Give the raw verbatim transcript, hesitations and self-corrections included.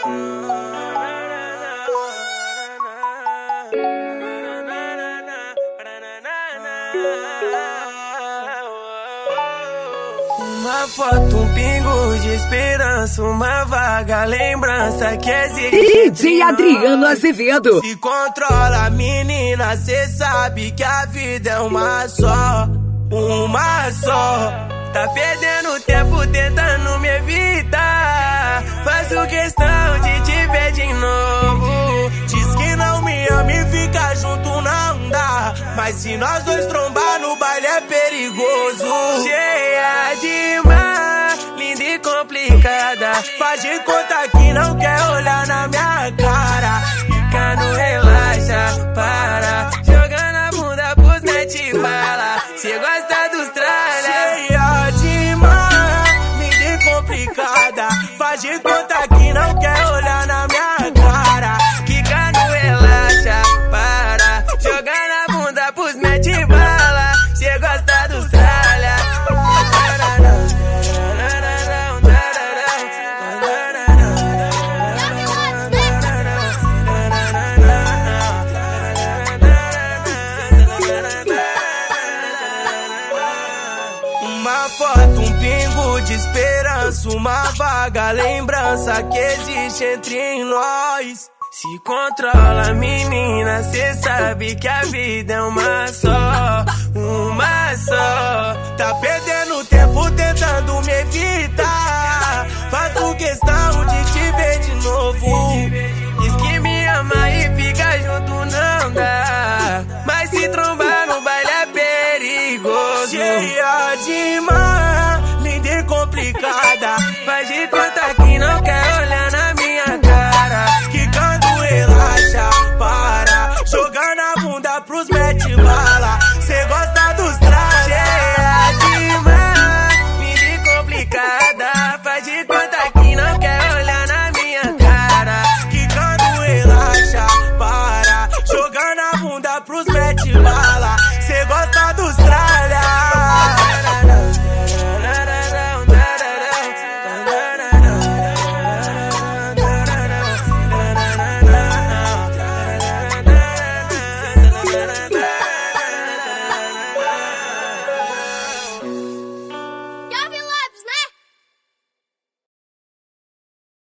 Uma foto, um pingo de esperança, uma vaga lembrança que existe. D J Adriano Azevedo. Se controla, menina, cê sabe que a vida é uma só, uma só. Tá perdendo tempo tentando me evitar. Faço questão de te ver de novo. Diz que não me ama e ficar junto não dá. Mas se nós dois trombar no baile é perigoso. Cheia de mar, linda e complicada. Faz de conta que não quer olhar na minha cara. Fica no relaxa, para. Jogando a bunda pros net bala. Cê gosta dos tralha. Cheia de mar, linda e complicada. Faz de conta que não quer olhar na minha cara. Fica no relaxa, para. Jogando a bunda pros net bala. Cê gosta dos tralha. Uma foto, um pingo de esperança, uma vaga lembrança que existe entre nós. Se controla, menina, cê sabe que a vida é uma só, uma só. Tá perdendo tempo tentando me evitar. Faço questão de te ver de novo. Diz que me ama e fica junto não dá. Mas se trombar no baile é perigoso. Cheia de mar, linda e complicada. Faz de conta que não quer olhar na minha cara. Que quando relaxa, para. Jogando a bunda pros mete bala. Cê gosta dos trajes. Cheia de mar, linda e complicada. Faz de conta que não quer olhar na minha cara. Que quando relaxa, para. Jogando a bunda pros mete bala. Cê gosta dos trajes.